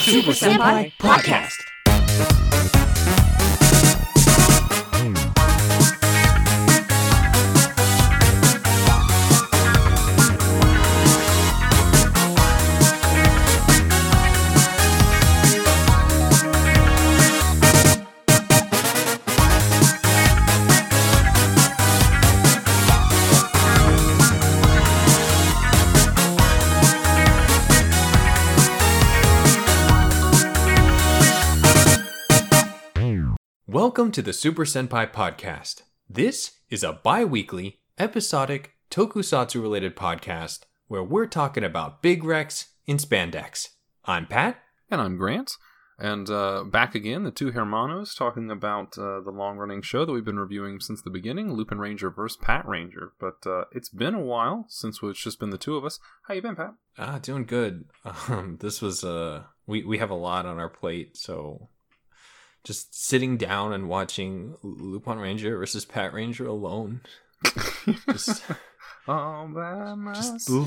Super Senpai Podcast. Welcome to the Super Senpai Podcast. This is a bi-weekly, episodic, tokusatsu-related podcast where we're talking about big wrecks in spandex. I'm Pat. And I'm Grant. And back again, the two Hermanos talking about the long-running show that we've been reviewing since the beginning, Lupin Ranger vs. Pat Ranger. But it's been a while since it's just been the two of us. How you been, Pat? Doing good. This was, we have a lot on our plate, so... just sitting down and watching Lupin Ranger versus Pat Ranger alone. Just all by myself.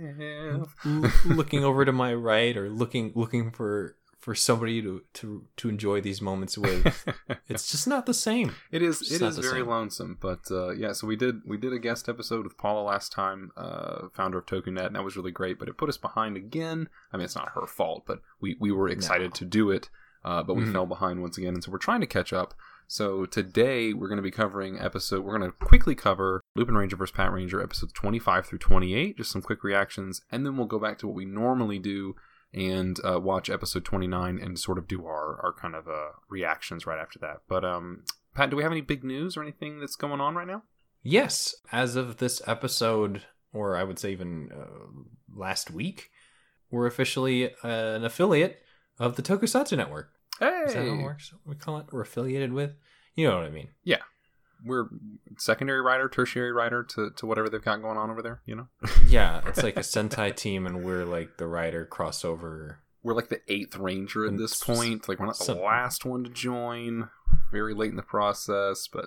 Looking over to my right or looking for somebody to enjoy these moments with. It's just not the same. It is very lonesome. But yeah, so we did a guest episode with Paula last time, founder of TokuNet, and that was really great, but it put us behind again. I mean, it's not her fault, but we were excited to do it. But we fell behind once again, and so we're trying to catch up. So today we're going to be covering we're going to quickly cover Lupin Ranger vs. Pat Ranger episodes 25 through 28, just some quick reactions, and then we'll go back to what we normally do and watch episode 29 and sort of do our kind of reactions right after that. But Pat, do we have any big news or anything that's going on right now? Yes, as of this episode, or I would say even last week, we're officially an affiliate of the Tokusatsu Network. Hey! Is that how it works? We call it? We're affiliated with? You know what I mean. Yeah. We're secondary writer, tertiary writer to whatever they've got going on over there, you know? Yeah, it's like a Sentai team, and we're like the writer crossover. We're like the 8th Ranger at this point. Like, we're not the last one to join. Very late in the process, but...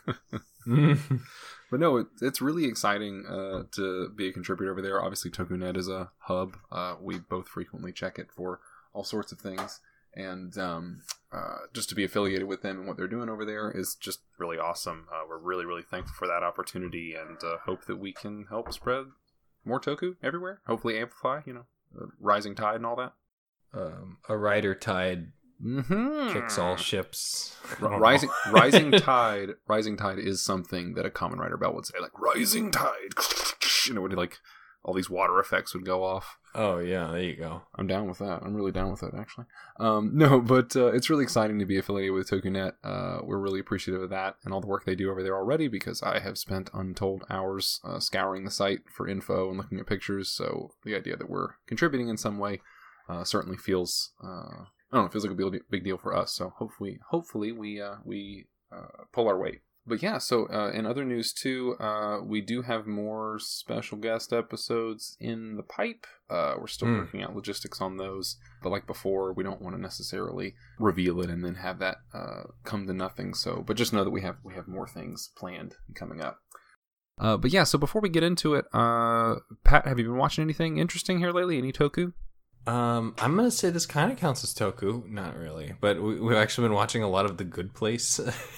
But no, it's really exciting to be a contributor over there. Obviously, TokuNet is a hub. We both frequently check it for all sorts of things, and just to be affiliated with them and what they're doing over there is just really awesome. We're really, really thankful for that opportunity, and hope that we can help spread more Toku everywhere. Hopefully amplify, rising tide and all that. A rider tide kicks all ships. Rising tide is something that a Kamen Rider bell would say, like rising tide. When like all these water effects would go off. Oh, yeah, there you go. I'm down with that. I'm really down with that, actually. No, but it's really exciting to be affiliated with TokuNet. We're really appreciative of that and all the work they do over there already, because I have spent untold hours scouring the site for info and looking at pictures, so the idea that we're contributing in some way certainly feels... feels like a big deal for us, so hopefully we pull our weight. But yeah, so in other news too, we do have more special guest episodes in the pipe. We're still working out logistics on those, but like before, we don't want to necessarily reveal it and then have that come to nothing. So, but just know that we have more things planned and coming up. But yeah, so before we get into it, Pat, have you been watching anything interesting here lately? Any Toku? I'm gonna say this kind of counts as Toku, not really, but we've actually been watching a lot of The Good Place.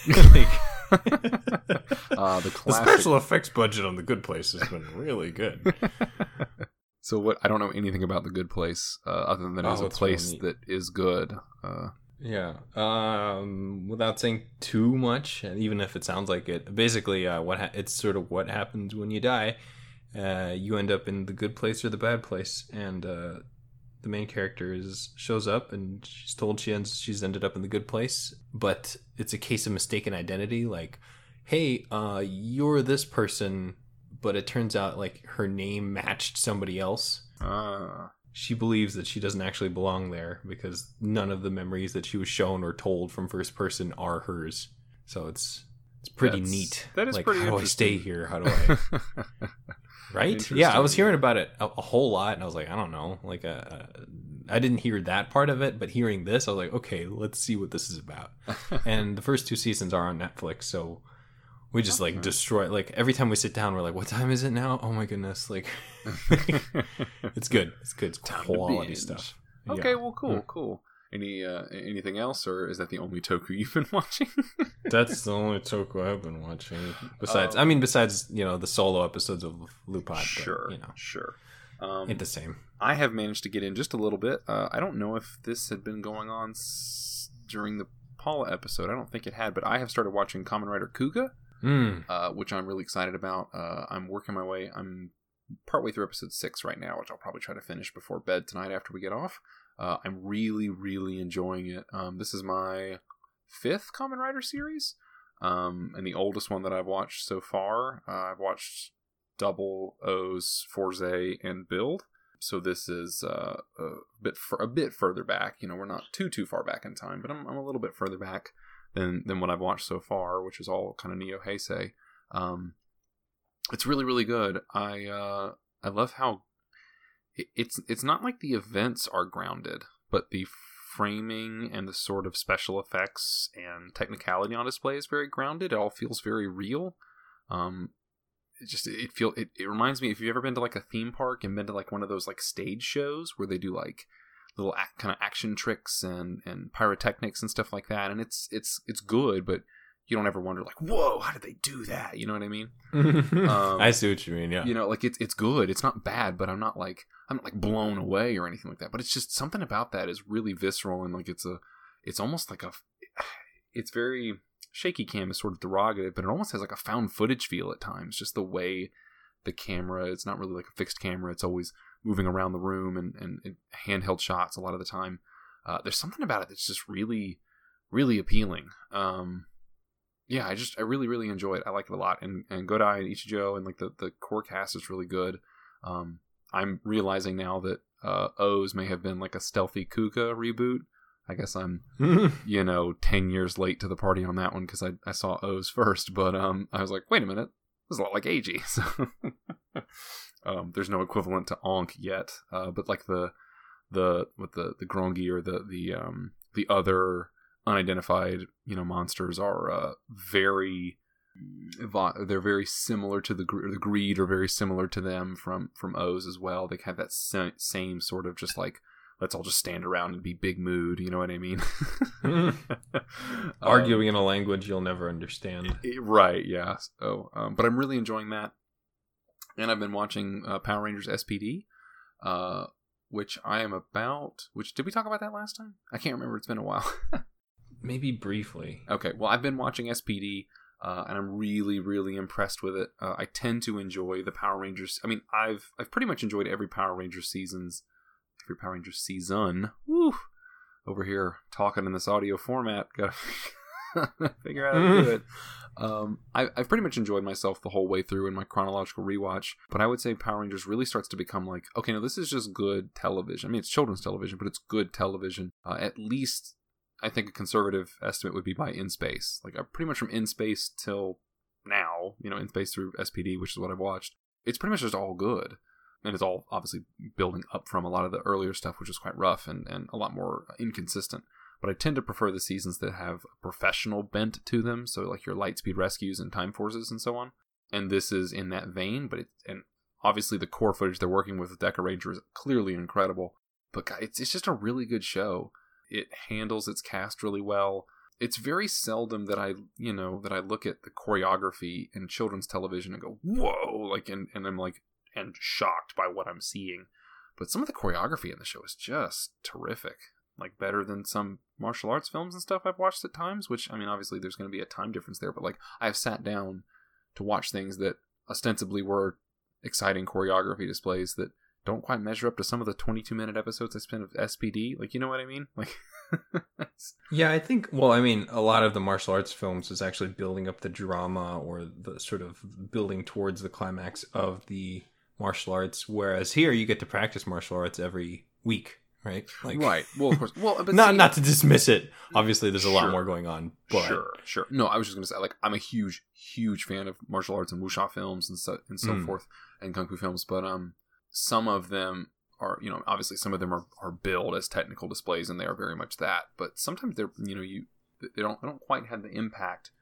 The special effects budget on The Good Place has been really good. So what? I don't know anything about The Good Place other than it's a place that is good. Yeah. Without saying too much, even if it sounds like it, basically, it's sort of what happens when you die. You end up in the good place or the bad place, and the main character shows up and she's told she's ended up in the good place, but it's a case of mistaken identity. Like, hey, you're this person, but it turns out like her name matched somebody else. She believes that she doesn't actually belong there because none of the memories that she was shown or told from first person are hers. So it's pretty neat. That is like, pretty how do I stay here? How do I... Right? Yeah, I was hearing about it a whole lot, and I was like, I don't know. Like, I didn't hear that part of it, but hearing this, I was like, okay, let's see what this is about. And the first 2 seasons are on Netflix, so we just like destroy. Like every time we sit down, we're like, what time is it now? Oh my goodness! Like, it's good. It's good. It's quality stuff. Okay, Yeah. well, cool. Anything else, or is that the only Toku you've been watching? That's the only Toku I've been watching. Besides, besides the solo episodes of Lupin. Sure, but, sure. ain't the same. I have managed to get in just a little bit. I don't know if this had been going on during the Paula episode. I don't think it had, but I have started watching Kamen Rider Kuga, which I'm really excited about. I'm working my way. I'm partway through episode 6 right now, which I'll probably try to finish before bed tonight after we get off. I'm really, really enjoying it. This is my 5th Kamen Rider series, and the oldest one that I've watched so far. I've watched Double, O's, Forze, and Build. So this is a bit further back. We're not too far back in time, but I'm a little bit further back than what I've watched so far, which is all kind of Neo Heisei. It's really, really good. I love how it's not like the events are grounded, but the framing and the sort of special effects and technicality on display is very grounded. It all feels very real. It reminds me, if you've ever been to like a theme park and been to like one of those like stage shows where they do like little kind of action tricks and pyrotechnics and stuff like that, and it's good, but you don't ever wonder like, whoa, how did they do that? You know what I mean? I see what you mean. Yeah. Like it's good. It's not bad, but I'm not like blown away or anything like that. But it's just something about that is really visceral, and like it's almost like it's very shaky cam is sort of derogative, but it almost has like a found footage feel at times. Just the way the camera, it's not really like a fixed camera. It's always moving around the room and handheld shots a lot of the time. There's something about it that's just really, really appealing. Yeah, I really, really enjoy it. I like it a lot. And Godai and Ichijo and like the core cast is really good. I'm realizing now that O's may have been like a stealthy Kuga reboot. I guess I'm, 10 years late to the party on that one because I saw O's first. But I was like, wait a minute, this is a lot like AG. So there's no equivalent to Onk yet. But like the Grongi or the other unidentified monsters are they're very similar to the Greed, are very similar to them from O's as well. They have that same sort of just like, let's all just stand around and be big mood, you know what I mean? Arguing in a language you'll never understand. Right, yeah. So, but I'm really enjoying that. And I've been watching Power Rangers SPD, which I am about... Did we talk about that last time? I can't remember. It's been a while. Maybe briefly. Okay, well, I've been watching SPD, and I'm really, really impressed with it. I tend to enjoy the Power Rangers. I mean, I've pretty much enjoyed every Power Rangers season. Woo! Over here, talking in this audio format. Gotta figure out how to do it. I've pretty much enjoyed myself the whole way through in my chronological rewatch, but I would say Power Rangers really starts to become like, okay, no, this is just good television. I mean, it's children's television, but it's good television. At least, I think a conservative estimate would be by In Space. Like, pretty much from In Space till now, In Space through SPD, which is what I've watched, it's pretty much just all good. And it's all obviously building up from a lot of the earlier stuff, which is quite rough and a lot more inconsistent. But I tend to prefer the seasons that have a professional bent to them. So like your Lightspeed Rescues and Time Forces and so on. And this is in that vein. And obviously the core footage they're working with Deca Ranger is clearly incredible. But God, it's just a really good show. It handles its cast really well. It's very seldom that I look at the choreography in children's television and go, whoa, like, and I'm like, and shocked by what I'm seeing. But some of the choreography in the show is just terrific. Like, better than some martial arts films and stuff I've watched at times, which, I mean, obviously there's going to be a time difference there, but like, I've sat down to watch things that ostensibly were exciting choreography displays that don't quite measure up to some of the 22-minute episodes I spent of SPD. Like, you know what I mean? Like, yeah, I think, well, I mean, a lot of the martial arts films is actually building up the drama or the sort of building towards the climax of the martial arts, whereas here you get to practice martial arts every week, right? Like, right. Well, of course. Well, but not to dismiss it. Obviously, there's a lot more going on. But... Sure. No, I was just going to say, like, I'm a huge fan of martial arts and wuxia films and so forth, and kung fu films. But some of them are, obviously some of them are billed as technical displays, and they are very much that. But sometimes they're, they don't quite have the impact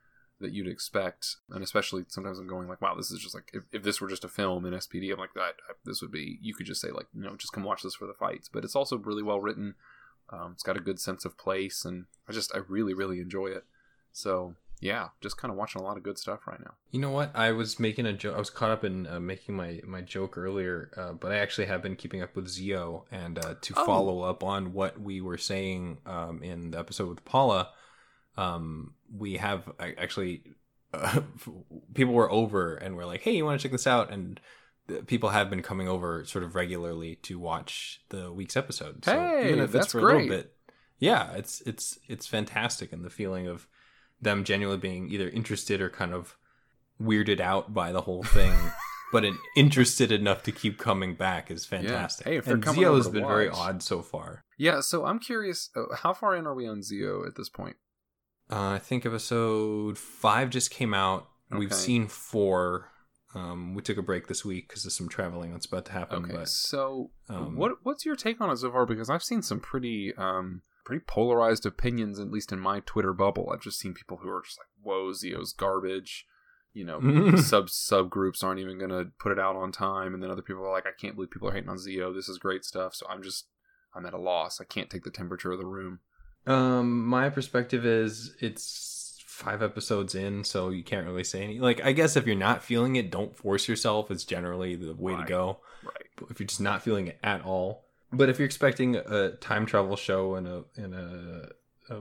that you'd expect. And especially sometimes I'm going like, wow, this is just like, if this were just a film in SPD, I'm like, this would be, you could just say like, just come watch this for the fights. But it's also really well written. It's got a good sense of place, and I really, really enjoy it. So yeah, just kind of watching a lot of good stuff right now. You know what? I was making a joke. I was caught up in making my joke earlier, but I actually have been keeping up with Zio, and to follow up on what we were saying in the episode with Paula, we have actually people were over and were like, "Hey, you want to check this out?" And people have been coming over sort of regularly to watch the week's episode. So hey, even if that's it's for great. a little bit, yeah, it's fantastic, and the feeling of them genuinely being either interested or kind of weirded out by the whole thing, but interested enough to keep coming back is fantastic. Yeah. Hey, if they're and coming Zio over has to been very watch. odd so far. Yeah, so I'm curious, how far in are we on Zio at this point? I think episode 5 just came out. Okay. We've seen 4. We took a break this week because of some traveling that's about to happen. Okay, but, so what's your take on it so far? Because I've seen some pretty polarized opinions, at least in my Twitter bubble. I've just seen people who are just like, whoa, Zio's garbage. Subgroups aren't even going to put it out on time. And then other people are like, I can't believe people are hating on Zio. This is great stuff. So I'm at a loss. I can't take the temperature of the room. My perspective is it's 5 episodes in, so you can't really say any. Like, I guess if you're not feeling it, don't force yourself. It's generally the way to go. Right. But if you're just not feeling it at all. But if you're expecting a time travel show if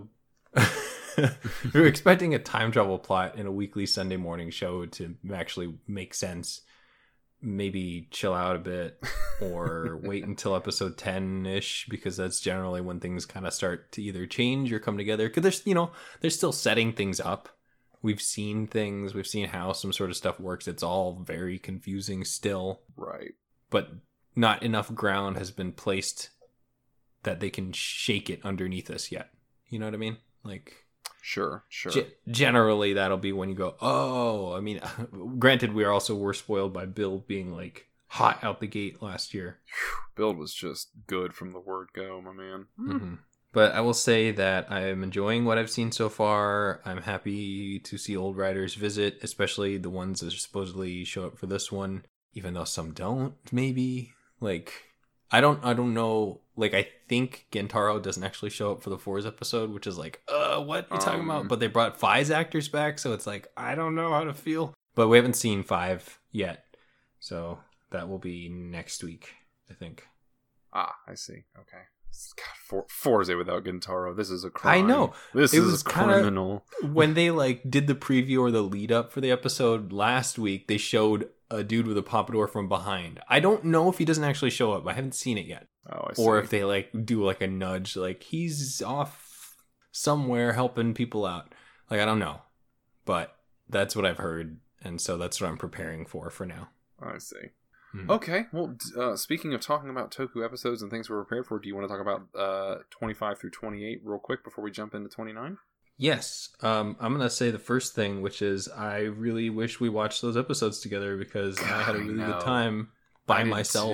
you're expecting a time travel plot in a weekly Sunday morning show to actually make sense, maybe chill out a bit or wait until episode 10-ish, because that's generally when things kind of start to either change or come together. Because they're still setting things up. We've seen things. We've seen how some sort of stuff works. It's all very confusing still. Right. But not enough ground has been placed that they can shake it underneath us yet. You know what I mean? Like, sure. Generally, that'll be when you go, oh, I mean, granted, we were spoiled by Build being like hot out the gate last year. Build was just good from the word go, my man. Mm-hmm. But I will say that I am enjoying what I've seen so far. I'm happy to see old writers visit, especially the ones that supposedly show up for this one, even though some don't, maybe. Like, I don't know. Like, I think Gentaro doesn't actually show up for the 4's episode, which is like, what are you talking about? But they brought 5's actors back, so it's like, I don't know how to feel. But we haven't seen 5 yet, so that will be next week, I think. Ah, I see. Okay. God, 4 without Gentaro. This is a crime. I know. This is criminal. When they did the preview or the lead up for the episode last week, they showed a dude with a pompadour from behind. I don't know if he doesn't actually show up. I haven't seen it yet. Oh, I see. Or if they do a nudge, he's off somewhere helping people out. I don't know, but that's what I've heard, and so that's what I'm preparing for now. I see. Okay, well, speaking of talking about Toku episodes and things we're prepared for, do you want to talk about 25 through 28 real quick before we jump into 29? Yes. I'm going to say the first thing, which is I really wish we watched those episodes together because I had a really good time by myself.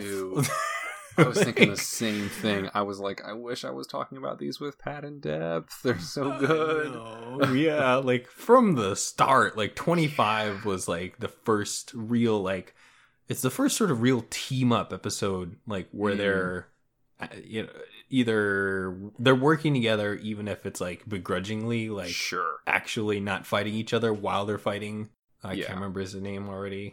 I was thinking the same thing. I was like, I wish I was talking about these with Pat in depth. They're so good. Yeah, from the start, 25 was the first real, it's the first sort of real team up episode, where they're either they're working together, even if it's begrudgingly, sure, actually not fighting each other while they're fighting. I can't remember his name already.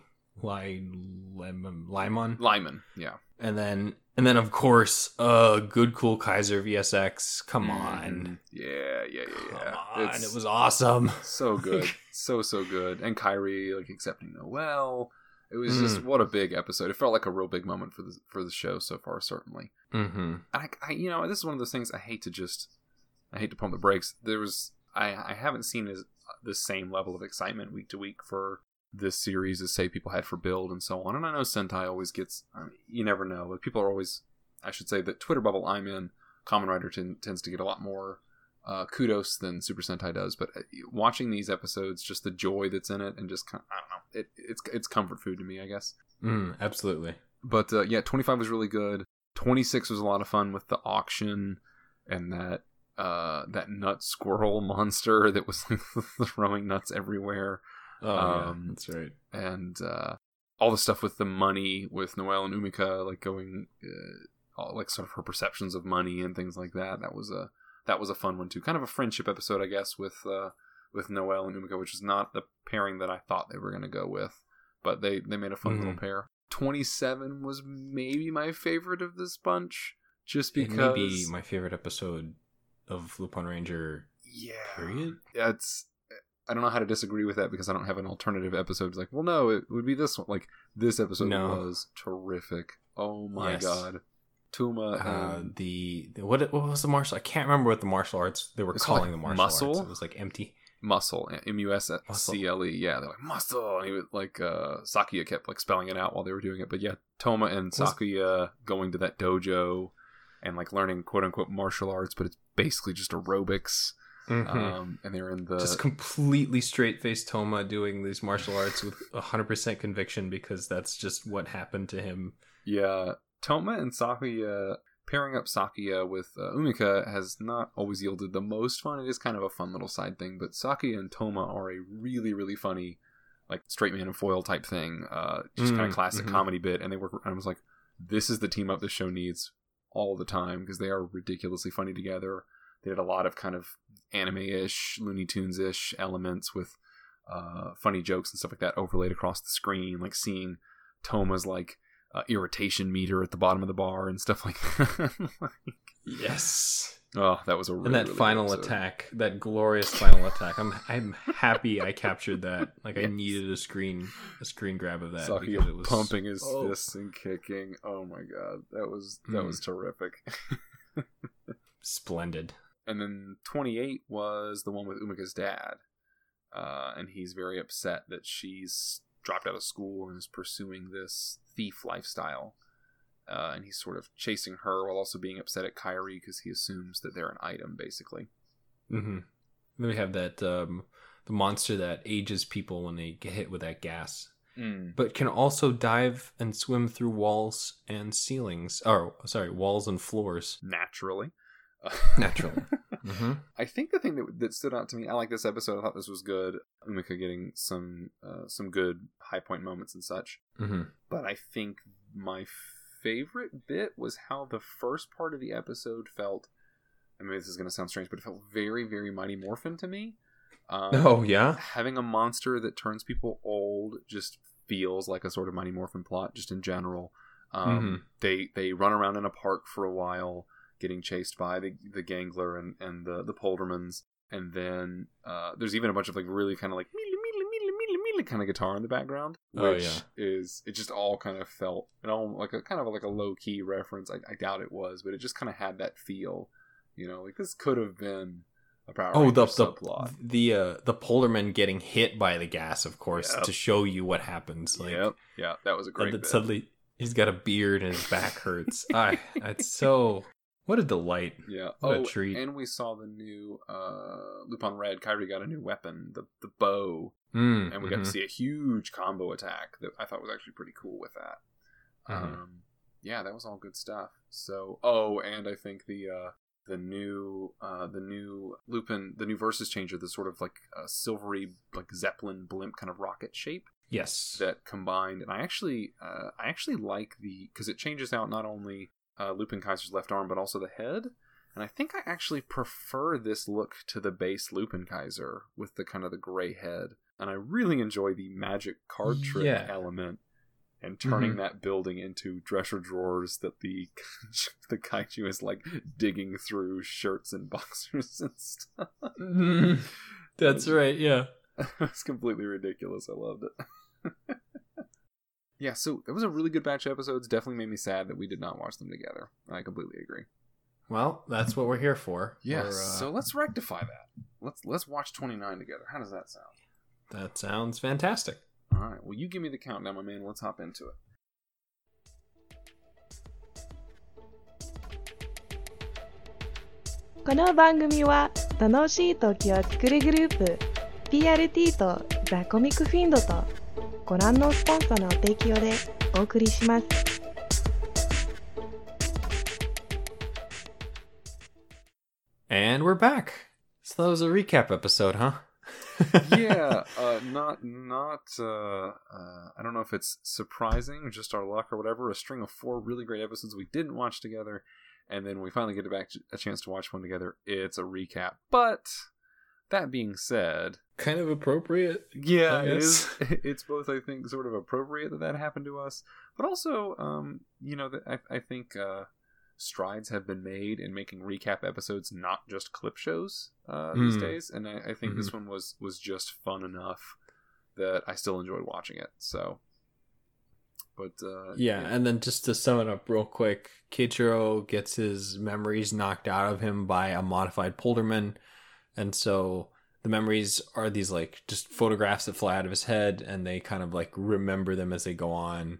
Lyman. Yeah. And then of course, Good Cool Kaiser VSX. Come on. Yeah. Come on. It was awesome. So good. so good. And Kyrie accepting Noel. It was just, what a big episode. It felt like a real big moment for the show so far, certainly. Mm-hmm. I this is one of those things I hate to pump the brakes. I haven't seen the same level of excitement week to week for this series as, say, people had for Build and so on. And I know Sentai always gets, you never know. But people are always, I should say, the Twitter bubble I'm in, Kamen Rider tends to get a lot more kudos than Super Sentai does. But watching these episodes, just the joy that's in it, and just I don't know, it's comfort food to me, I guess. Absolutely. But 25 was really good. 26 was a lot of fun with the auction and that that nut squirrel monster that was like throwing nuts everywhere. Yeah, that's right. And all the stuff with the money with Noelle and Umika, like going, like sort of her perceptions of money and things like that. That was a fun one too. Kind of a friendship episode, I guess, with Noelle and Umika, which is not the pairing that I thought they were going to go with, but they made a fun little pair. 27 was maybe my favorite of this bunch, just because it may be my favorite episode of Lupin Ranger. Yeah, period. I don't know how to disagree with that because I don't have an alternative episode. It's like, well, no, it would be this one. Like, this episode was terrific. Oh my god. Tuma what was the martial? I can't remember what the martial arts they were calling the martial muscle? arts. It was like empty. Muscle, MUSCLE. Yeah, they're like muscle, and he was like Sakuya kept like spelling it out while they were doing it. But yeah, Toma and Sakuya going to that dojo and like learning quote unquote martial arts, but it's basically just aerobics. And they're in the just completely straight-faced Toma doing these martial arts with 100% conviction because that's just what happened to him. Yeah, Toma and Sakuya pairing up Sakuya with Umika has not always yielded the most fun. It is kind of a fun little side thing, but Sakuya and Toma are a really, really funny, like straight man and foil type thing. Just kind of classic comedy bit, and they work. I was like, this is the team up this show needs all the time because they are ridiculously funny together. They did a lot of kind of anime-ish, Looney Tunes-ish elements with funny jokes and stuff like that overlaid across the screen, like seeing Toma's like irritation meter at the bottom of the bar and stuff like that. Yes. Oh, that was a really, and that really final good episode. attack, that glorious final attack. I'm happy I captured that. Like I needed a screen grab of that. Sakuya because it was pumping his fists and kicking. Oh my god, that was terrific. Splendid. And then 28 was the one with Umika's dad. And he's very upset that she's dropped out of school and is pursuing this thief lifestyle. And he's sort of chasing her while also being upset at Kairi because he assumes that they're an item, basically. Mm-hmm. Then we have that the monster that ages people when they get hit with that gas. But can also dive and swim through walls and ceilings. Oh, sorry, walls and floors. Naturally. I think the thing that stood out to me, I like this episode, I thought this was good, Umika getting some good high point moments and such, but I think my favorite bit was how the first part of the episode felt, I mean this is going to sound strange, but it felt very, very Mighty Morphin to me. Having a monster that turns people old just feels like a sort of Mighty Morphin plot just in general. They run around in a park for a while getting chased by the Gangler and the Poldermans, and then there's even a bunch of like really kind of like kind of guitar in the background, which is, it just all kind of felt, it all like a kind of like a low key reference. I doubt it was, but it just kind of had that feel, you know, like this could have been a Power Rangers subplot. The Polderman getting hit by the gas, of course, to show you what happens. Like, that was a great bit. Suddenly he's got a beard and his back hurts. It's so. What a delight. Yeah. What a treat. And we saw the new Lupin Red. Kairi got a new weapon, the bow. And we got to see a huge combo attack that I thought was actually pretty cool with that. Yeah, that was all good stuff. So, and I think the new Lupin, the new Versus Changer, the sort of like a silvery like Zeppelin blimp kind of rocket shape. Yes. That combined, and I actually like because it changes out not only Lupin Kaiser's left arm, but also the head. And I think I actually prefer this look to the base Lupin Kaiser with the kind of the gray head. And I really enjoy the magic card trick element and turning that building into dresser drawers that the kaiju is like digging through shirts and boxers and stuff. That's right, yeah. It's completely ridiculous. I loved it. Yeah, so that was a really good batch of episodes. Definitely made me sad that we did not watch them together. I completely agree. Well, that's what we're here for. Yes. So let's rectify that. Let's watch 29 together. How does that sound? That sounds fantastic. All right. Well, you give me the countdown, my man. Let's hop into it. この番組は楽しい時を作るグループ PRT とザ・コミックフィンドとご覧のスポンサーの提供でお送りします。 And we're back. So that was a recap episode, huh? Yeah, not. I don't know if it's surprising or just our luck or whatever. A string of 4 really great episodes we didn't watch together, and then we finally get a chance to watch one together. It's a recap. But that being said, Kind of appropriate. yeah, I it guess. is. It's both, I think, sort of appropriate that happened to us, but also, I think strides have been made in making recap episodes not just clip shows these days, and I think this one was just fun enough that I still enjoyed watching it. So, but And then just to sum it up real quick, Keiichiro gets his memories knocked out of him by a modified Polderman, and so the memories are these like just photographs that fly out of his head, and they kind of like remember them as they go on.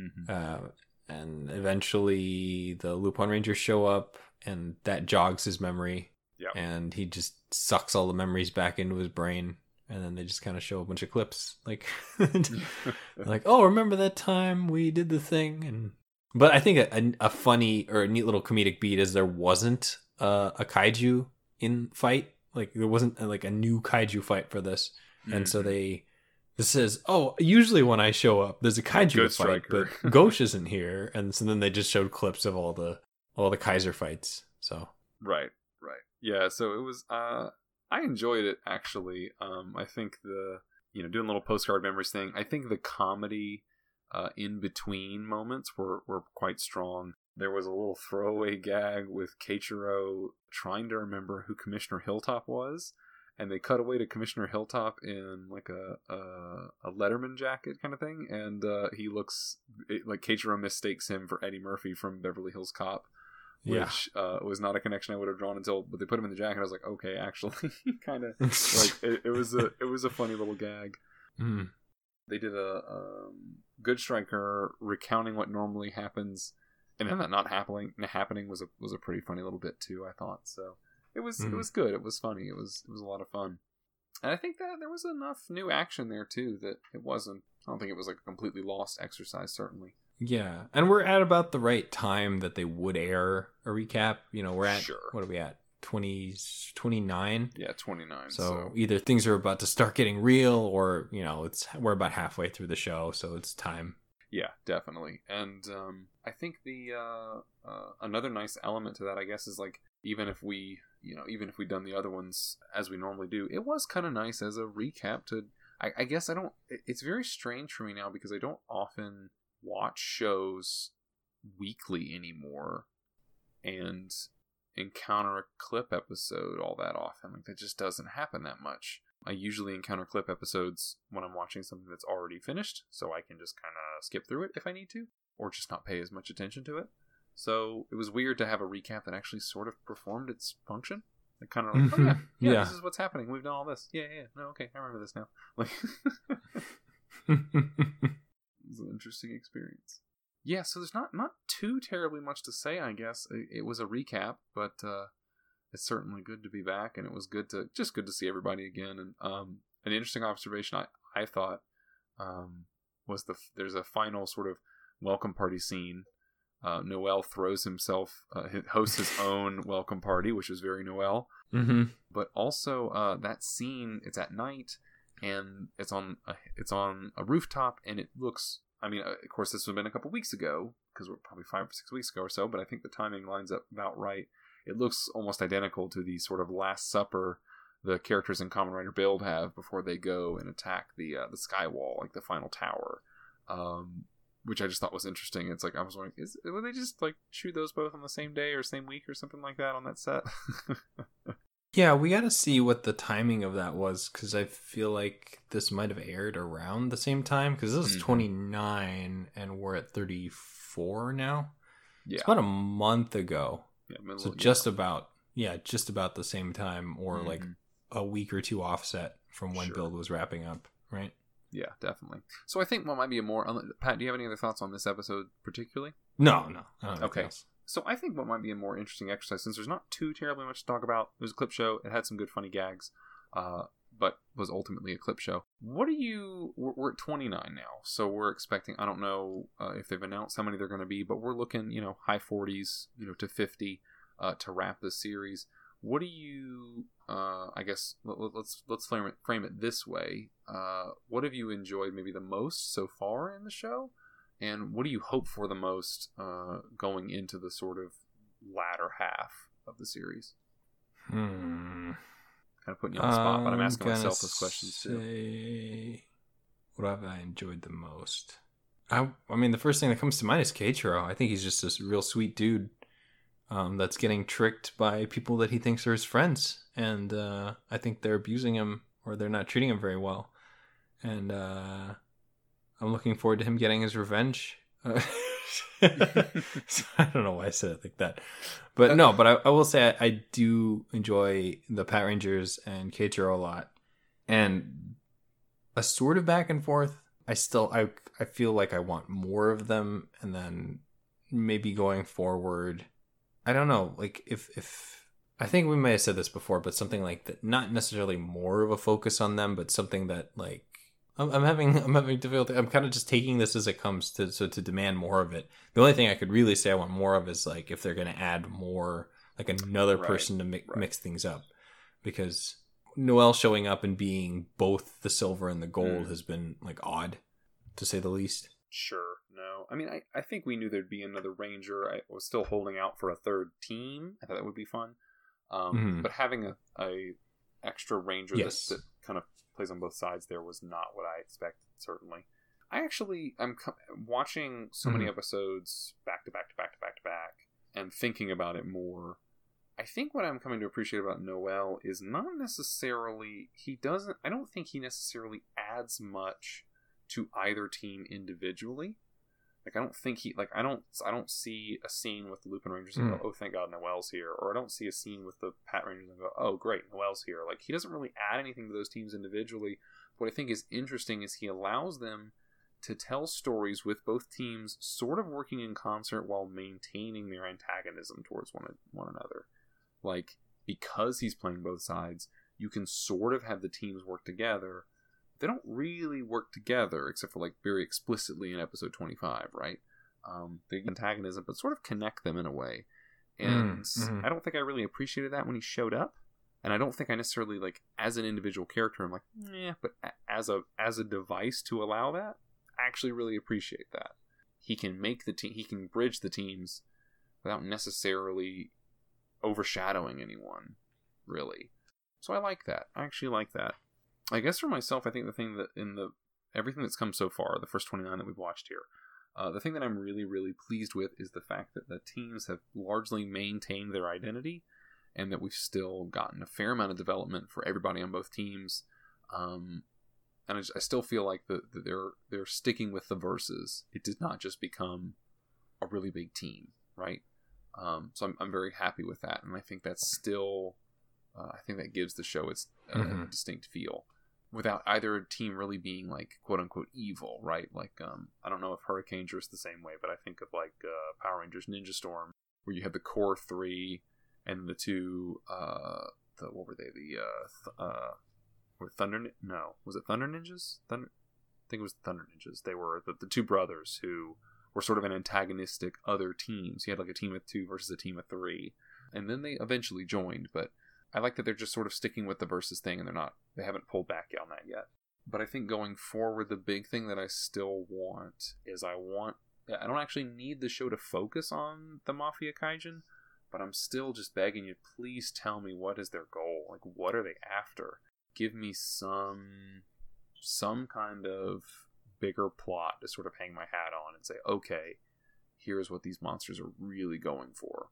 And eventually the Lupin Rangers show up, and that jogs his memory. Yep. And he just sucks all the memories back into his brain, and then they just kind of show a bunch of clips like like, oh, remember that time we did the thing. But I think a funny or a neat little comedic beat is there wasn't a kaiju in fight. Like there wasn't like a new kaiju fight for this. And so this says, oh, usually when I show up, there's a kaiju to Ghost fight, Striker. but Ghosh isn't here. And so then they just showed clips of all the Kaiser fights. So Right. Yeah, so it was I enjoyed it actually. I think doing a little postcard memories thing, I think the comedy in between moments were quite strong. There was a little throwaway gag with Keiichiro trying to remember who Commissioner Hilltop was, and they cut away to Commissioner Hilltop in like a Letterman jacket kind of thing, and he looks like Keiichiro mistakes him for Eddie Murphy from Beverly Hills Cop, which was not a connection I would have drawn but they put him in the jacket. I was like, okay, actually, kind of like it was a funny little gag. They did a Good Striker recounting what normally happens, and then that not happening was a pretty funny little bit too, I thought. So it was good. It was funny. It was a lot of fun. And I think that there was enough new action there too that I don't think it was like a completely lost exercise, certainly. yeah, and we're at about the right time that they would air a recap. We're at what are we at? 29. Yeah, 29. So either things are about to start getting real, or we're about halfway through the show, so it's time. Yeah, definitely. And I think the another nice element to that, I guess, is like even if we'd done the other ones as we normally do, it was kind of nice as a recap to. I guess I don't. It's very strange for me now because I don't often watch shows weekly anymore, and encounter a clip episode all that often. Like that just doesn't happen that much. I usually encounter clip episodes when I'm watching something that's already finished, so I can just kind of skip through it if I need to, or just not pay as much attention to it. So it was weird to have a recap that actually sort of performed its function. Like kind of like, oh yeah, this is what's happening. We've done all this. Yeah, no, okay, I remember this now. Like, it was an interesting experience. Yeah, so there's not too terribly much to say, I guess. It was a recap, but it's certainly good to be back, and it was good to see everybody again. And an interesting observation I thought was there's a final sort of welcome party scene. Noel throws himself, hosts his own welcome party, which is very Noel. But also that scene, it's at night, and it's on a rooftop, and it looks. I mean, of course, this would have been a couple weeks ago, because we're probably 5 or 6 weeks ago or so, but I think the timing lines up about right. It looks almost identical to the sort of Last Supper the characters in Kamen Rider Build have before they go and attack the sky wall, like the final tower, which I just thought was interesting. It's like, I was wondering, would they just like shoot those both on the same day or same week or something like that on that set? Yeah, we gotta see what the timing of that was, because I feel like this might have aired around the same time, because this is 29 and we're at 34 now. Yeah, it's about a month ago. Yeah, so just about the same time, or like a week or two offset from when Build was wrapping up, right? Yeah, definitely. So I think what might be Pat, do you have any other thoughts on this episode particularly? No. I don't know. Okay. So I think what might be a more interesting exercise, since there's not too terribly much to talk about. It was a clip show. It had some good funny gags, but was ultimately a clip show. We're at 29 now, so we're expecting, I don't know if they've announced how many they're going to be, but we're looking, high 40s, to 50 to wrap the series. What do you? I guess let's frame it this way. What have you enjoyed maybe the most so far in the show, and what do you hope for the most going into the sort of latter half of the series? Kind of putting you on the spot, but I'm asking myself those questions too. What have I enjoyed the most? I mean, the first thing that comes to mind is Keiichiro. I think he's just this real sweet dude that's getting tricked by people that he thinks are his friends. And I think they're abusing him, or they're not treating him very well. And I'm looking forward to him getting his revenge. So I don't know why I said it like that. But no, but I will say I do enjoy the Pat Rangers and Keiichiro a lot. And a sort of back and forth. I feel like I want more of them, and then maybe going forward, I don't know, like if I think we may have said this before, but something like that, not necessarily more of a focus on them, but something that like I'm having difficulty. I'm kind of just taking this as it comes to demand more of it. The only thing I could really say I want more of is like if they're going to add more, like another person to mix things up, because Noelle showing up and being both the silver and the gold has been like odd, to say the least. Sure. No. I mean, I think we knew there'd be another Ranger. I was still holding out for a third team. I thought that would be fun. But having a extra Ranger that kind of plays on both sides there was not what I expected, certainly. I'm watching so many episodes back to back and thinking about it more. I think what I'm coming to appreciate about Noelle is not necessarily, I don't think he necessarily adds much to either team individually. Like, I don't think I don't see a scene with the Lupin Rangers and go, oh, thank God Noelle's here. Or I don't see a scene with the Pat Rangers and go, oh, great, Noelle's here. Like, he doesn't really add anything to those teams individually. What I think is interesting is he allows them to tell stories with both teams sort of working in concert while maintaining their antagonism towards one another. Like, because he's playing both sides, you can sort of have the teams work together. They don't really work together, except for, like, very explicitly in episode 25, right? They antagonism, but sort of connect them in a way. And I don't think I really appreciated that when he showed up. And I don't think I necessarily, like, as an individual character, I'm like, yeah, but as a device to allow that, I actually really appreciate that. He can he can bridge the teams without necessarily overshadowing anyone, really. So I like that. I actually like that. I guess for myself, I think the thing that everything that's come so far, the first 29 that we've watched here, the thing that I'm really, really pleased with is the fact that the teams have largely maintained their identity, and that we've still gotten a fair amount of development for everybody on both teams. And I still feel like that they're sticking with the verses. It did not just become a really big team, right? So I'm very happy with that, and I think that's still, I think that gives the show its distinct feel, without either team really being like quote unquote evil, right? Like I don't know if Hurricane is the same way, but I think of like Power Rangers Ninja Storm, where you had the core three and the two what were they? Were Thunder? No, was it Thunder Ninjas? I think it was Thunder Ninjas. They were the two brothers who were sort of an antagonistic other teams. You had like a team of 2 versus a team of 3, and then they eventually joined. But I like that they're just sort of sticking with the versus thing, and they haven't pulled back on that yet. But I think going forward, the big thing that I still want is I don't actually need the show to focus on the Mafia Kaijin, but I'm still just begging you, please tell me what is their goal. Like, what are they after? Give me some kind of bigger plot to sort of hang my hat on and say, okay, here's what these monsters are really going for.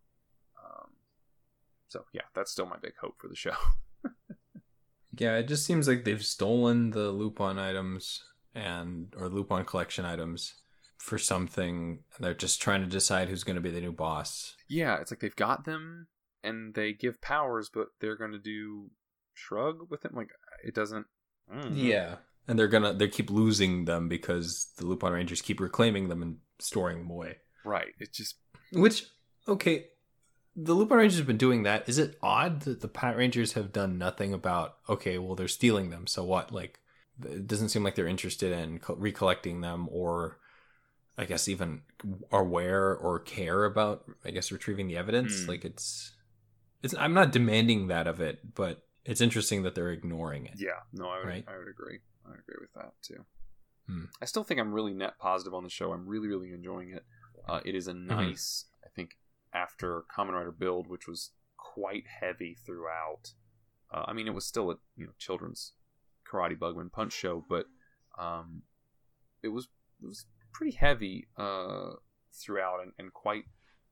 So yeah, that's still my big hope for the show. Yeah, it just seems like they've stolen the Lupin items or Lupin collection items for something. They're just trying to decide who's going to be the new boss. Yeah, it's like they've got them and they give powers, but they're going to do shrug with them. Like, it doesn't. Yeah, and they keep losing them because the Lupin Rangers keep reclaiming them and storing them away. Right. It's just okay. The Lupin Rangers have been doing that. Is it odd that the Pat Rangers have done nothing about, okay, well, they're stealing them, so what? Like, it doesn't seem like they're interested in recollecting them, or I guess even aware or care about, I guess, retrieving the evidence. Like, it's I'm not demanding that of it, but it's interesting that they're ignoring it. Yeah, no, I would Right? agree. I would agree with that too. Hmm. I still think I'm really net positive on the show. I'm really, really enjoying it. It is a nice, I think, after Kamen Rider Build, which was quite heavy throughout. I mean, it was still a children's Karate Bugman Punch show, but it was pretty heavy throughout and quite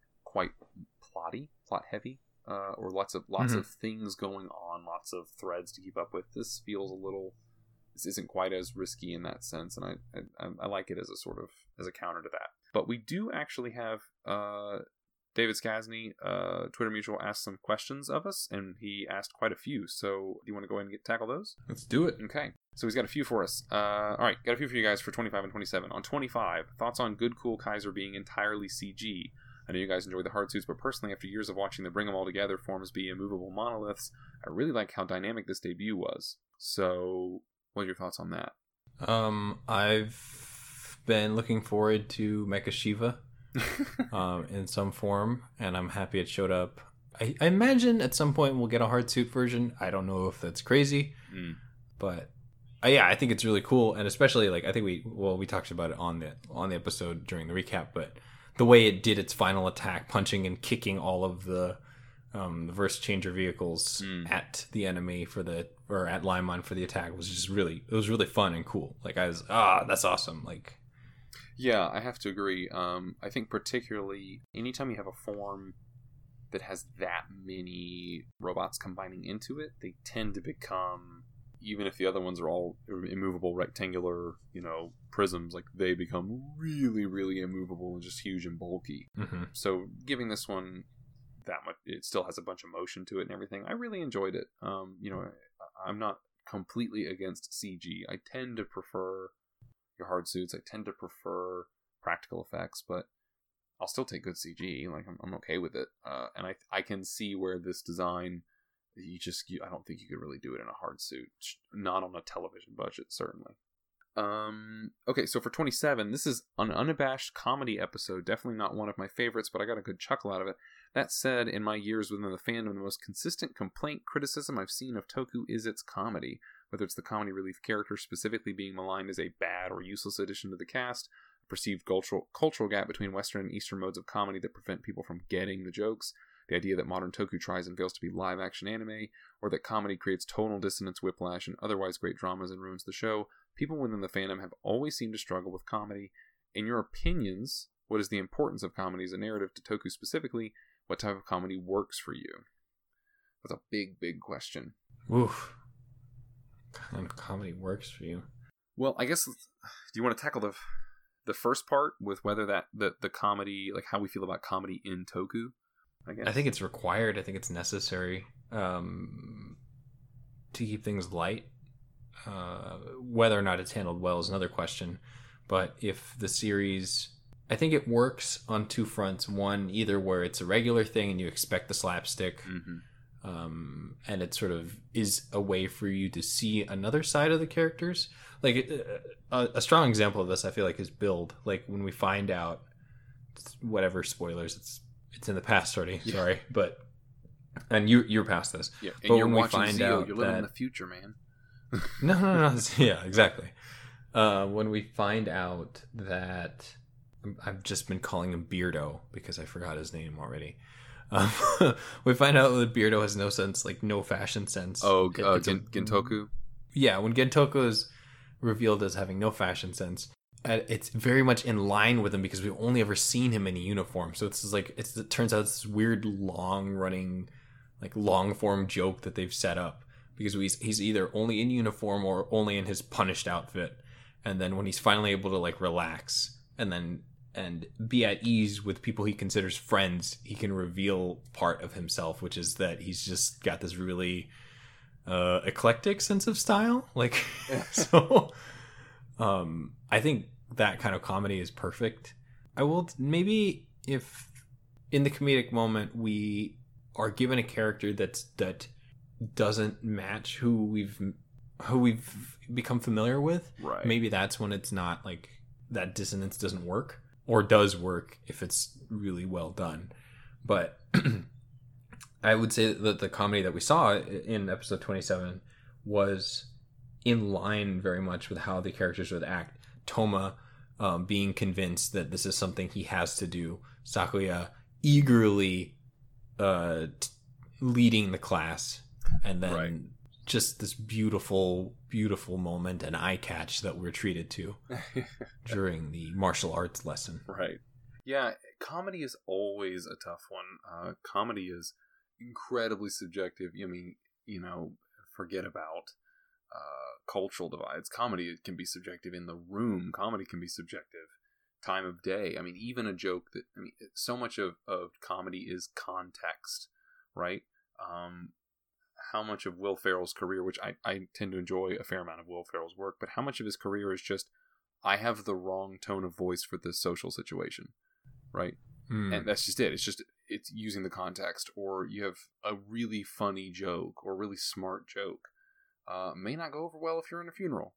plot heavy, or lots of things going on, lots of threads to keep up with. This isn't quite as risky in that sense, and I like it as a counter to that. But we do actually have David Skasny, Twitter Mutual, asked some questions of us, and he asked quite a few. So do you want to go ahead and tackle those? Let's do it. Okay. So he's got a few for us. All right, got a few for you guys for 25 and 27. On 25, thoughts on Good Cool Kaiser being entirely CG. I know you guys enjoy the hard suits, but personally, after years of watching them bring them all together, forms be immovable monoliths, I really like how dynamic this debut was. So what are your thoughts on that? I've been looking forward to Mecha Shiva in some form, and I'm happy it showed up. I imagine at some point we'll get a hard suit version. I don't know if that's crazy, but yeah, I think it's really cool, and especially like I think we talked about it on the episode during the recap, but the way it did its final attack, punching and kicking all of the verse changer vehicles at the enemy or at Limon for the attack was just really fun and cool. Like I was that's awesome. Like, yeah, I have to agree. I think particularly anytime you have a form that has that many robots combining into it, they tend to become, even if the other ones are all immovable rectangular, prisms, like they become really, really immovable and just huge and bulky. Mm-hmm. So giving this one that much, it still has a bunch of motion to it and everything. I really enjoyed it. I'm not completely against CG. I tend to prefer your hard suits. I tend to prefer practical effects, but I'll still take good CG. Like I'm okay with it. And I can see where this design, I don't think you could really do it in a hard suit. Not on a television budget, certainly. Okay, so for 27, this is an unabashed comedy episode. Definitely not one of my favorites, but I got a good chuckle out of it. That said, in my years within the fandom, the most consistent complaint criticism I've seen of Toku is its comedy. Whether it's the comedy relief character specifically being maligned as a bad or useless addition to the cast, a perceived cultural gap between Western and Eastern modes of comedy that prevent people from getting the jokes, the idea that modern Toku tries and fails to be live-action anime, or that comedy creates tonal dissonance, whiplash, and otherwise great dramas and ruins the show, people within the fandom have always seemed to struggle with comedy. In your opinions, what is the importance of comedy as a narrative to Toku specifically? What type of comedy works for you? That's a big, big question. Oof. What kind of comedy works for you? Well, I guess, do you want to tackle the first part with whether that the comedy, like how we feel about comedy in Toku? I guess. I think it's required. I think it's necessary to keep things light. Whether or not it's handled well is another question. But if the series, I think it works on two fronts. One, either where it's a regular thing and you expect the slapstick, and it sort of is a way for you to see another side of the characters. Like a strong example of this, I feel like, is Build. Like when we find out, whatever spoilers, it's in the past already. Yeah. Sorry, but and you're past this. Yeah, and but you're when watching we find Zio, out you're living in that, the future, man. No. Yeah, exactly. When we find out that I've just been calling him Beardo because I forgot his name already. We find out that Beardo has no sense, like no fashion sense. Oh, Gentoku? Yeah, when Gentoku is revealed as having no fashion sense, it's very much in line with him because we've only ever seen him in a uniform. So it's like it turns out it's this weird long form joke that they've set up because he's either only in uniform or only in his punished outfit, and then when he's finally able to like relax and be at ease with people he considers friends, he can reveal part of himself, which is that he's just got this really eclectic sense of style. Like, so I think that kind of comedy is perfect. I will maybe, if in the comedic moment we are given a character that doesn't match who we've become familiar with, right, maybe that's when it's not like that dissonance doesn't work, or does work if it's really well done. But I would say that the comedy that we saw in episode 27 was in line very much with how the characters would act. Toma being convinced that this is something he has to do. Sakuya eagerly leading the class. And then just this beautiful, beautiful moment and eye catch that we're treated to during the martial arts lesson. Right. Yeah, comedy is always a tough one. Comedy is incredibly subjective. I mean, forget about cultural divides. Comedy can be subjective in the room. Comedy can be subjective time of day. I mean, even a joke so much of comedy is context, right? How much of Will Ferrell's career, which I tend to enjoy a fair amount of Will Ferrell's work, but how much of his career is just, I have the wrong tone of voice for this social situation, right? And that's just it. It's using the context, or you have a really funny joke or really smart joke. May not go over well if you're in a funeral,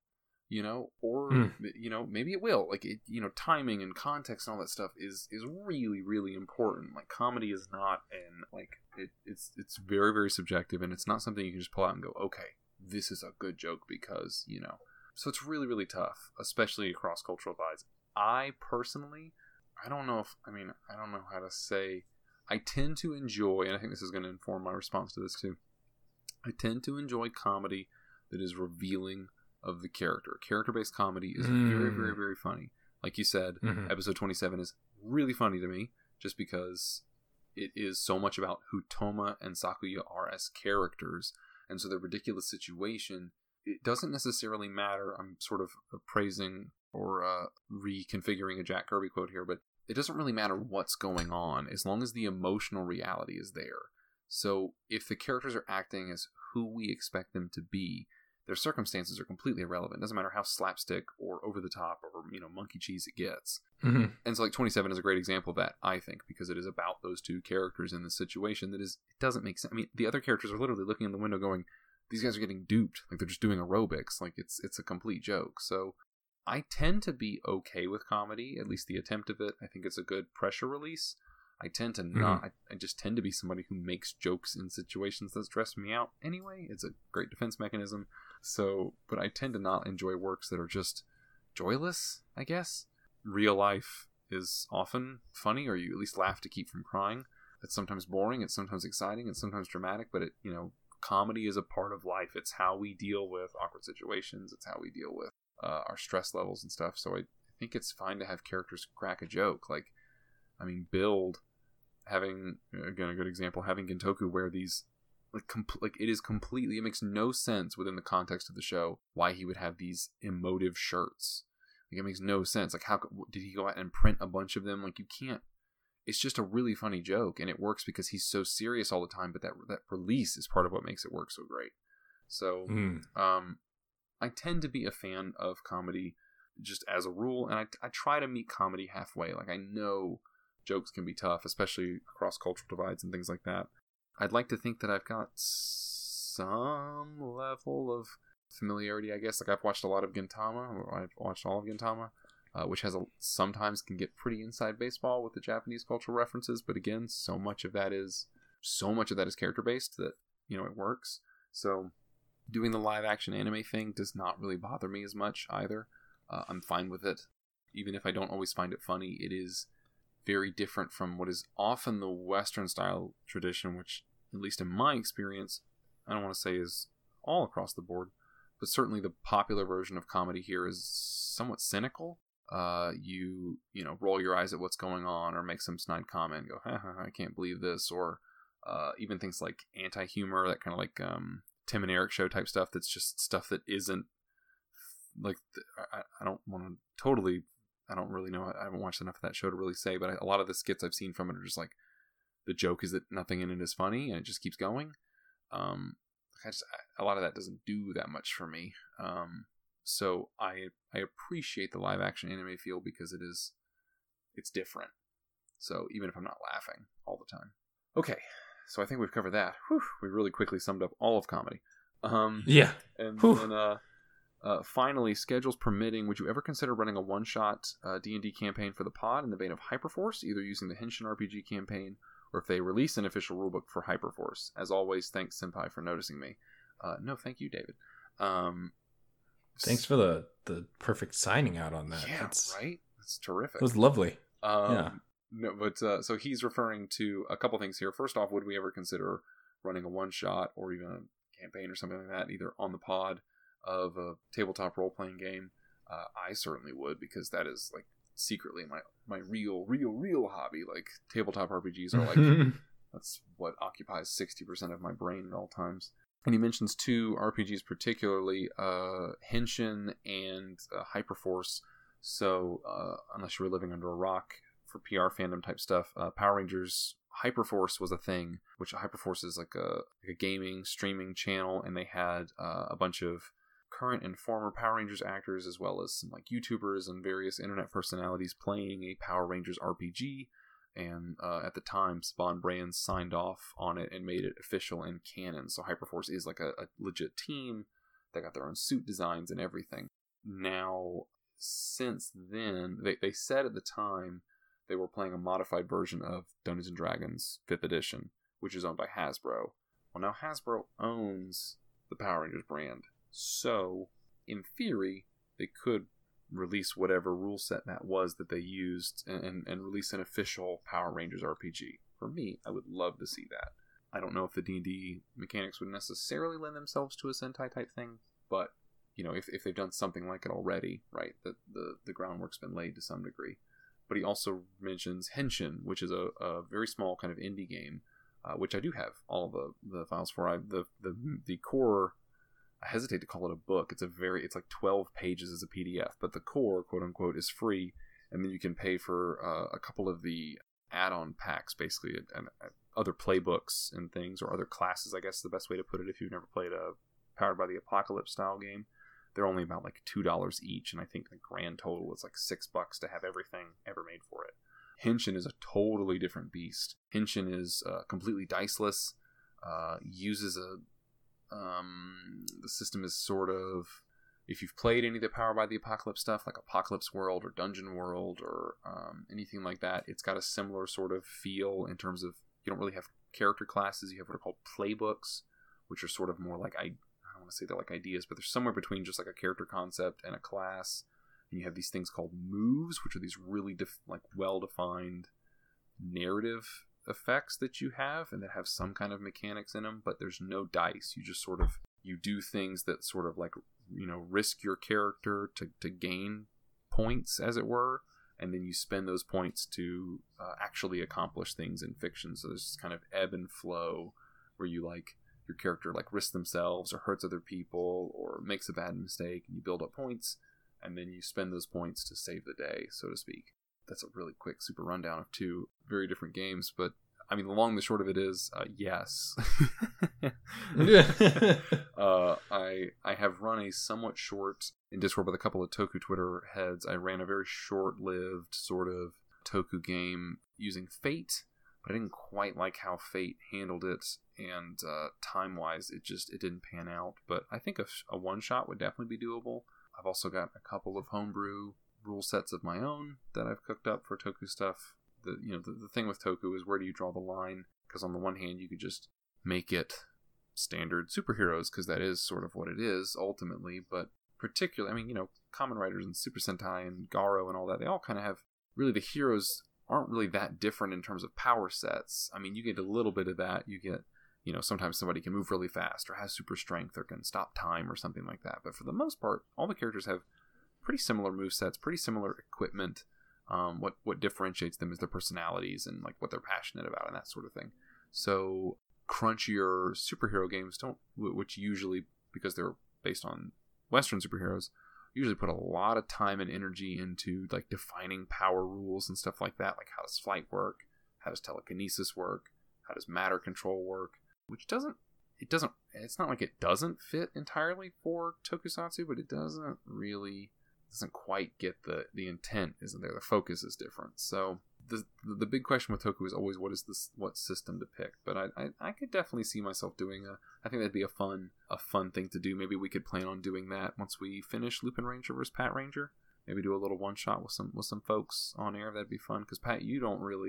or maybe it will. Like timing and context and all that stuff is really, really important. Like comedy is not, it's very, very subjective, and it's not something you can just pull out and go, okay, this is a good joke because So it's really, really tough, especially across cultural divides. I personally, I don't know how to say. I tend to enjoy, and I think this is going to inform my response to this too. I tend to enjoy comedy that is revealing of the character. Character-based comedy is very, very, very funny. Like you said, episode 27 is really funny to me just because it is so much about who Toma and Sakuya are as characters. And so the ridiculous situation, it doesn't necessarily matter. I'm sort of praising or reconfiguring a Jack Kirby quote here, but it doesn't really matter what's going on as long as the emotional reality is there. So if the characters are acting as who we expect them to be, their circumstances are completely irrelevant. It doesn't matter how slapstick or over the top or monkey cheese it gets. And so like 27 is a great example of that, I think, because it is about those two characters in this situation it doesn't make sense. I mean, the other characters are literally looking in the window going, these guys are getting duped. Like they're just doing aerobics. Like it's a complete joke. So I tend to be okay with comedy, at least the attempt of it. I think it's a good pressure release. I tend to not. I just tend to be somebody who makes jokes in situations that stress me out anyway. It's a great defense mechanism. So, but I tend to not enjoy works that are just joyless, I guess. Real life is often funny, or you at least laugh to keep from crying. It's sometimes boring, it's sometimes exciting, it's sometimes dramatic, but comedy is a part of life. It's how we deal with awkward situations. It's how we deal with our stress levels and stuff. So I think it's fine to have characters crack a joke. Like, Build, having, again, a good example, having Gintoku wear these, it makes no sense within the context of the show why he would have these emotive shirts. Like, it makes no sense. Like, how did he go out and print a bunch of them? Like, you can't. It's just a really funny joke, and it works because he's so serious all the time, but that release is part of what makes it work so great. So, I tend to be a fan of comedy just as a rule, and I try to meet comedy halfway. Like, I know jokes can be tough, especially across cultural divides and things like that. I'd like to think that I've got some level of familiarity, I guess. Like, I've watched a lot of Gintama, or I've watched all of Gintama, which sometimes can get pretty inside baseball with the Japanese cultural references, but again, so much of that is character based that it works. So doing the live action anime thing does not really bother me as much either. I'm fine with it, even if I don't always find it funny. It is very different from what is often the Western style tradition, which, at least in my experience, I don't want to say is all across the board, but certainly the popular version of comedy here is somewhat cynical. You roll your eyes at what's going on, or make some snide comment and go, I can't believe this, or even things like anti-humor, that kind of like Tim and Eric show type stuff. That's just stuff that isn't like, I don't really know. I haven't watched enough of that show to really say, but a lot of the skits I've seen from it are just like, the joke is that nothing in it is funny and it just keeps going. A lot of that doesn't do that much for me. So I appreciate the live action anime feel because it's different. So even if I'm not laughing all the time. Okay, so I think we've covered that. Whew, we really quickly summed up all of comedy. Yeah. And then finally, schedules permitting, would you ever consider running a one-shot D&D campaign for the pod in the vein of Hyperforce, either using the Henshin RPG campaign or if they release an official rulebook for Hyperforce. As always, thanks Senpai for noticing me. No, thank you, David. Thanks for the perfect signing out on that. Yeah, right? That's terrific. It was lovely. Yeah. No, but so he's referring to a couple things here. First off, would we ever consider running a one-shot or even a campaign or something like that, either on the pod of a tabletop role-playing game? I certainly would, because that is like secretly my real hobby. Like tabletop RPGs are like that's what occupies 60% of my brain at all times. And he mentions two RPGs particularly, Henshin and Hyperforce. So unless you were living under a rock for PR fandom type stuff, Power Rangers Hyperforce was a thing, which Hyperforce is like a gaming streaming channel, and they had a bunch of current and former Power Rangers actors, as well as some like YouTubers and various internet personalities playing a Power Rangers RPG. And at the time, Spawn Brands signed off on it and made it official and canon. So Hyperforce is like a legit team. They got their own suit designs and everything. Now, since then, they said at the time they were playing a modified version of Dungeons & Dragons 5th edition, which is owned by Hasbro. Well, now Hasbro owns the Power Rangers brand. So, in theory, they could release whatever rule set that was that they used and release an official Power Rangers RPG. For me, I would love to see that. I don't know if the D&D mechanics would necessarily lend themselves to a Sentai type thing, but you know, if they've done something like it already, right, the groundwork's been laid to some degree. But he also mentions Henshin, which is a very small kind of indie game, which I do have all the files for. The core, I hesitate to call it a book. It's like 12 pages as a PDF, but the core, quote unquote, is free, and then you can pay for a couple of the add-on packs, basically, and other playbooks and things, or other classes, I guess is the best way to put it if you've never played a Powered by the Apocalypse style game. They're only about like $2 each, and I think the grand total is like $6 to have everything ever made for it. Henshin is a totally different beast. Henshin is completely diceless, uses the system is sort of, if you've played any of the Powered by the Apocalypse stuff, like Apocalypse World or Dungeon World or anything like that, it's got a similar sort of feel in terms of, you don't really have character classes, you have what are called playbooks, which are sort of more like, I don't want to say they're like ideas, but they're somewhere between just like a character concept and a class. And you have these things called moves, which are these really well-defined narrative effects that you have and that have some kind of mechanics in them, but there's no dice. You just sort of, you do things that sort of like, you know, risk your character to gain points, as it were, and then you spend those points to actually accomplish things in fiction. So there's this kind of ebb and flow where you like, your character like risks themselves or hurts other people or makes a bad mistake, and you build up points, and then you spend those points to save the day, so to speak. That's a really quick super rundown of two very different games, but I mean, the long and the short of it is, yes. I have run a somewhat short, in Discord with a couple of Toku Twitter heads, I ran a very short-lived sort of Toku game using Fate, but I didn't quite like how Fate handled it, and time-wise, it didn't pan out. But I think a one-shot would definitely be doable. I've also got a couple of homebrew rule sets of my own that I've cooked up for Toku stuff. The thing with Toku is, where do you draw the line? Because on the one hand, you could just make it standard superheroes, because that is sort of what it is ultimately. But particularly, I mean, you know, Kamen Riders and Super Sentai and Garo and all that, they all kind of have, really, the heroes aren't really that different in terms of power sets. I mean, you get a little bit of that. You get, you know, sometimes somebody can move really fast or has super strength or can stop time or something like that. But for the most part, all the characters have pretty similar movesets, pretty similar equipment. What differentiates them is their personalities and like what they're passionate about and that sort of thing. So crunchier superhero games don't, which usually, because they're based on Western superheroes, usually put a lot of time and energy into like defining power rules and stuff like that. Like, how does flight work? How does telekinesis work? How does matter control work? Which it's not like it doesn't fit entirely for Tokusatsu, but it doesn't quite get the intent isn't there. The focus is different. So the big question with Toku is always, what system to pick. But I could definitely see myself doing I think that'd be a fun thing to do. Maybe we could plan on doing that once we finish Lupin Ranger vs. Pat Ranger. Maybe do a little one shot with some folks on air. That'd be fun, because Pat, you don't really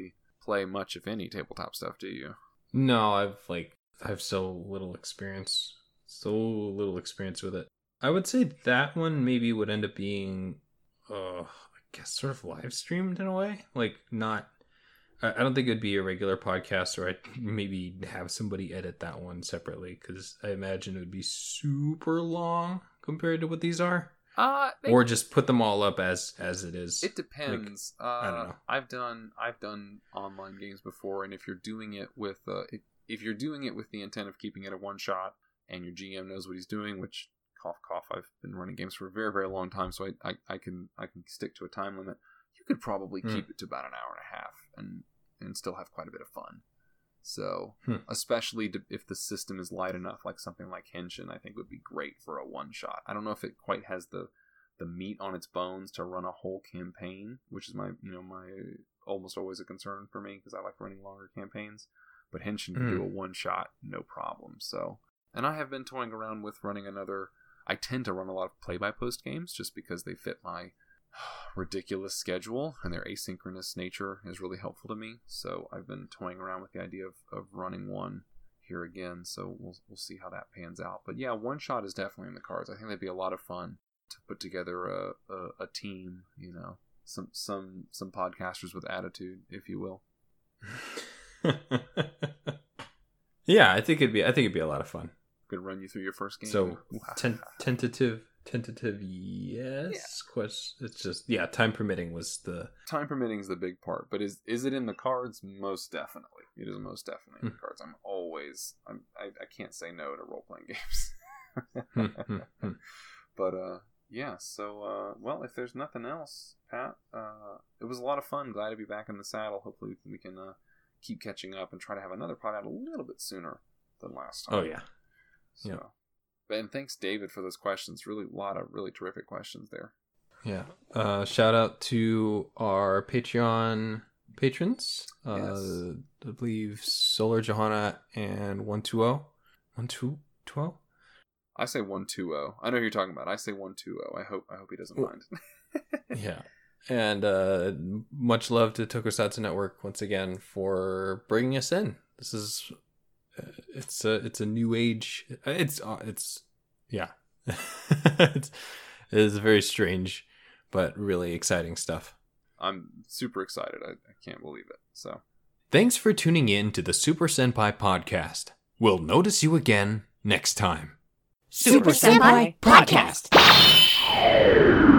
play much, if any, tabletop stuff, do you? No, I have so little experience with it. I would say that one maybe would end up being, I guess, sort of live streamed in a way. Like, not. I don't think it'd be a regular podcast, or I'd maybe have somebody edit that one separately, because I imagine it would be super long compared to what these are. Or just put them all up as it is. It depends. I don't know. I've done online games before, and if you're doing it with if you're doing it with the intent of keeping it a one shot, and your GM knows what he's doing, which cough cough, I've been running games for a very, very long time, so I can stick to a time limit. You could probably keep it to about an hour and a half, and still have quite a bit of fun. So, especially if the system is light enough, like something like Henshin, I think would be great for a one-shot. I don't know if it quite has the meat on its bones to run a whole campaign, which is my almost always a concern for me, because I like running longer campaigns. But Henshin can do a one-shot, no problem. So, and I have been toying around with running another. I tend to run a lot of play-by-post games just because they fit my ridiculous schedule, and their asynchronous nature is really helpful to me. So I've been toying around with the idea of running one here again. So we'll see how that pans out. But yeah, one shot is definitely in the cards. I think that'd be a lot of fun to put together a team. Some podcasters with attitude, if you will. Yeah, I think it'd be a lot of fun. Gonna run you through your first game. So tentative, yes. It's just, yeah, time permitting was the... Time permitting is the big part, but is it in the cards? Most definitely. It is most definitely in the cards. I can't say no to role-playing games. But, yeah, so, well, if there's nothing else, Pat, it was a lot of fun. Glad to be back in the saddle. Hopefully we can keep catching up and try to have another pod out a little bit sooner than last time. Oh, yeah. So, yeah. And thanks, David, for those questions. Really, a lot of really terrific questions there. Yeah. Shout out to our Patreon patrons. Yes. I believe Solar Johanna and 120. 120? I say 120. I know who you're talking about. I say 120. I hope he doesn't mind. Yeah. And much love to Tokusatsu Network once again for bringing us in. This is... It's a new age. It's yeah. It is very strange, but really exciting stuff. I'm super excited. I can't believe it. So, thanks for tuning in to the Super Senpai Podcast. We'll notice you again next time. Super Senpai Podcast.